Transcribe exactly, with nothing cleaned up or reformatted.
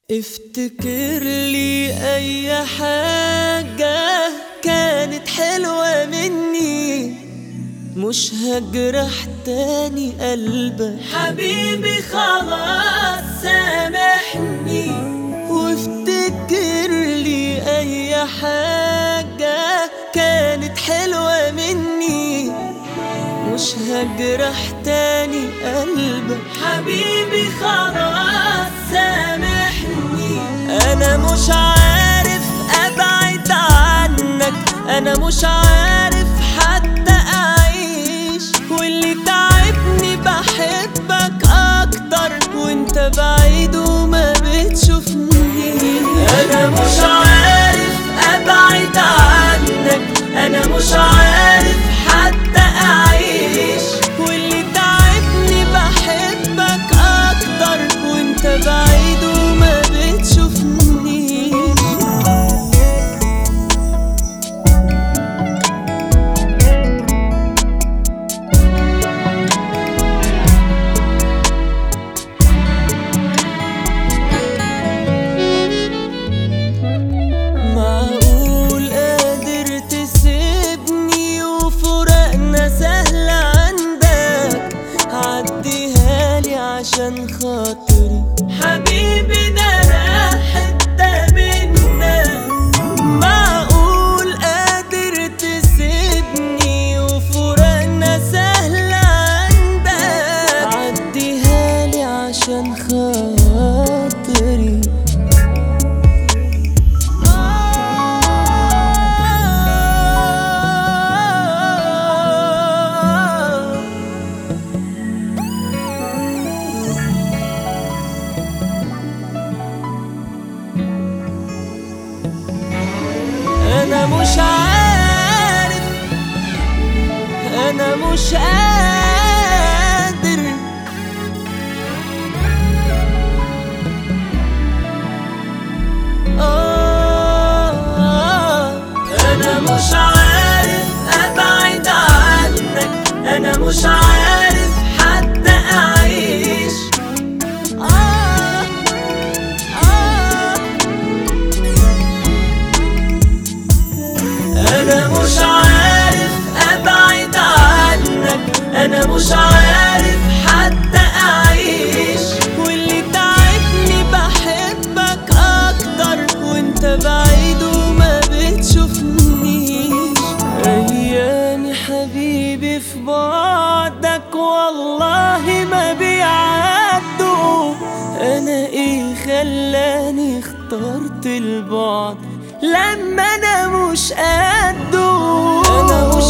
افتكر لي اي حاجة كانت حلوة مني، مش هجرح تاني قلبك حبيبي، خلاص سامحني. وافتكر لي اي حاجة كانت حلوة مني، مش هجرح تاني قلبك حبيبي، خلاص سامحني. انا مش عارف ابعد عنك، انا مش عارف حتى اعيش، واللي تعبني بحبك اكتر وانت بعيد وما بتشوفني. انا مش عارف ابعد عنك، انا مش عارف حتى اعيش، واللي تعبني بحبك اكتر وانت بعيد وما بتشوفني. معقول قادر تسيبني وفراقنا سهل عندك؟ عديها لي عشان خاطري حبيبي، ده انا حتة منك. معقول قادر تسيبني وفراقنا سهل عندك؟ عديها لي عشان خاطري. أنا مش عارف، أنا مش قادر، آه أنا مش عارف أبعد عنك، أنا مش عارف حتى أعيش. آه آه أنا مش عارف أبعد عنك، أنا مش عارف حتى أعيش، واللي تعبني بحبك أكتر وانت بعيد وما بتشوفنيش. أيامي حبيبي في بعدك والله ما بيعدوا، أنا إيه خلاني اخترت البعد لما انا مش قده؟ انا مش